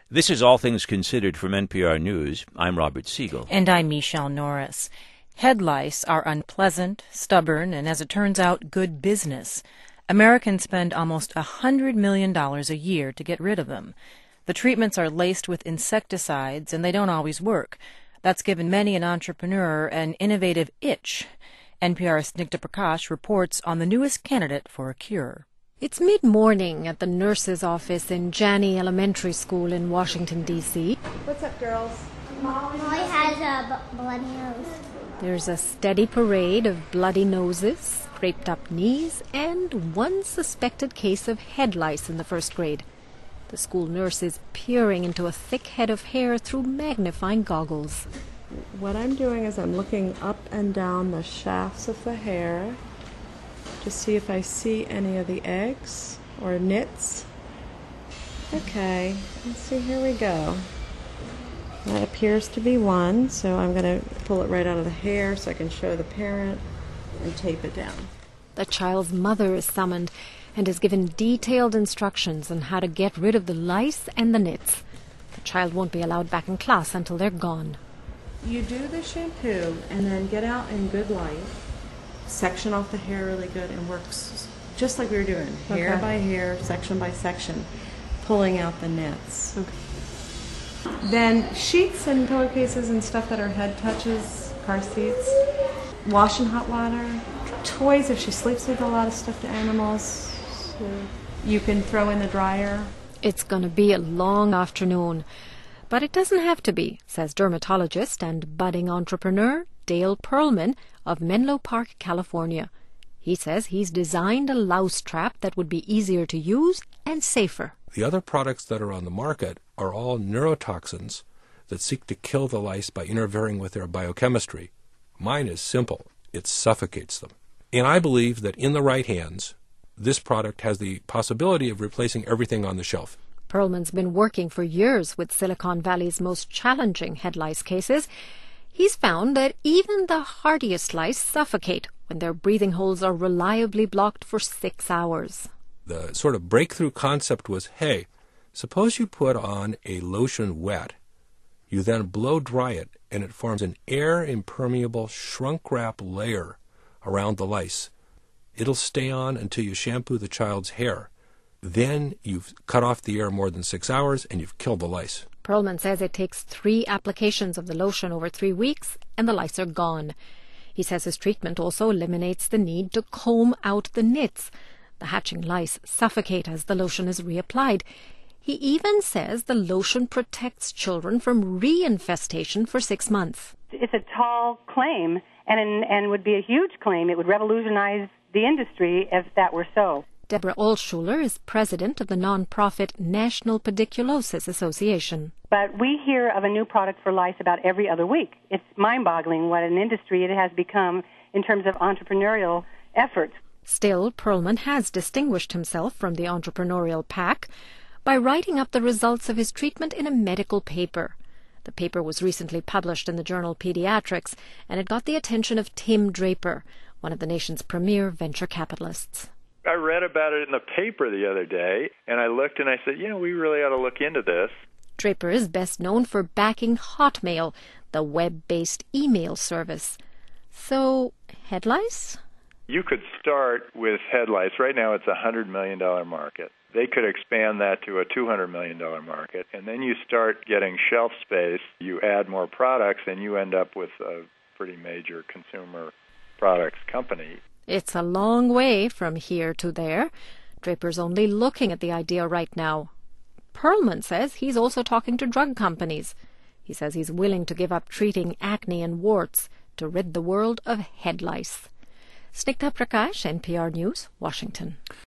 This is All Things Considered from NPR News. I'm Robert Siegel. And I'm Michelle Norris. Head lice are unpleasant, stubborn, and as it turns out, good business. Americans spend almost $100 million a year to get rid of them. The treatments are laced with insecticides, and they don't always work. That's given many an entrepreneur an innovative itch. NPR's Snigdha Prakash reports on the newest candidate for a cure. It's mid-morning at the nurse's office in Janney Elementary School in Washington, D.C. What's up, girls? Molly has a bloody nose. There's a steady parade of bloody noses, scraped-up knees, and one suspected case of head lice in the first grade. The school nurse is peering into a thick head of hair through magnifying goggles. What I'm doing is I'm looking up and down the shafts of the hair to see if I see any of the eggs or nits. Okay, let's see, here we go. That appears to be one, so I'm going to pull it right out of the hair so I can show the parent and tape it down. The child's mother is summoned and is given detailed instructions on how to get rid of the lice and the nits. The child won't be allowed back in class until they're gone. You do the shampoo and then get out in good light, section off the hair really good, and work just like we were doing, hair by hair, section by section, pulling out the nits. Okay. Then sheets and pillowcases and stuff that her head touches, car seats, wash in hot water, toys if she sleeps with a lot of stuffed animals, so you can throw in the dryer. It's going to be a long afternoon. But it doesn't have to be, says dermatologist and budding entrepreneur Dale Perlman of Menlo Park, California. He says he's designed a louse trap that would be easier to use and safer. The other products that are on the market are all neurotoxins that seek to kill the lice by interfering with their biochemistry. Mine is simple. It suffocates them. And I believe that in the right hands, this product has the possibility of replacing everything on the shelf. Perlman's been working for years with Silicon Valley's most challenging head lice cases. He's found that even the hardiest lice suffocate when their breathing holes are reliably blocked for 6 hours. The sort of breakthrough concept was, hey, suppose you put on a lotion wet, you then blow dry it, and it forms an air-impermeable shrunk-wrap layer around the lice. It'll stay on until you shampoo the child's hair. Then you've cut off the air more than 6 hours and you've killed the lice. Perlman says it takes 3 applications of the lotion over 3 weeks and the lice are gone. He says his treatment also eliminates the need to comb out the nits. The hatching lice suffocate as the lotion is reapplied. He even says the lotion protects children from reinfestation for 6 months. It's a tall claim and would be a huge claim. It would revolutionize the industry if that were so. Deborah Altschuler is president of the nonprofit National Pediculosis Association. But we hear of a new product for lice about every other week. It's mind-boggling what an industry it has become in terms of entrepreneurial efforts. Still, Perlman has distinguished himself from the entrepreneurial pack by writing up the results of his treatment in a medical paper. The paper was recently published in the journal Pediatrics, and it got the attention of Tim Draper, one of the nation's premier venture capitalists. I read about it in the paper the other day, and I looked and I said, we really ought to look into this. Draper is best known for backing Hotmail, the web-based email service. So, head lice? You could start with head lice. Right now it's a $100 million market. They could expand that to a $200 million market, and then you start getting shelf space, you add more products, and you end up with a pretty major consumer products company. It's a long way from here to there. Draper's only looking at the idea right now. Perlman says he's also talking to drug companies. He says he's willing to give up treating acne and warts to rid the world of head lice. Snigdha Prakash, NPR News, Washington.